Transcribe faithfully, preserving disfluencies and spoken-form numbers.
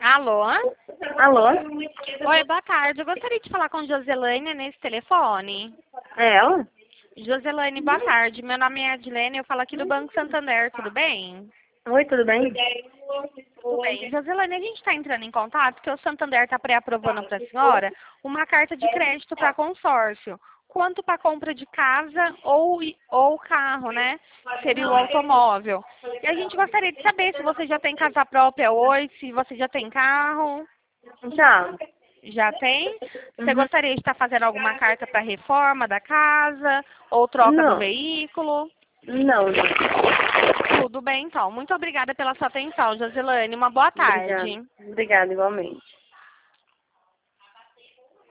Alô? Alô? Oi, boa tarde. Eu gostaria de falar com Joselaine nesse telefone. É ela? Joselaine, boa tarde. Meu nome é Adilene, eu falo aqui do Banco Santander, tudo bem? Oi, tudo bem? Tudo bem. Joselaine, a gente está entrando em contato porque o Santander está pré-aprovando para a senhora uma carta de crédito para consórcio. Quanto para compra de casa ou, ou carro, né? Seria o automóvel. E a gente gostaria de saber se você já tem casa própria hoje, se você já tem carro. Já. Já tem? Você Uhum. gostaria de estar fazendo alguma carta para reforma da casa ou troca do Não. veículo? Não, não. Tudo bem, então. Muito obrigada pela sua atenção, Joselane. Uma boa Obrigada. tarde. Obrigada, igualmente.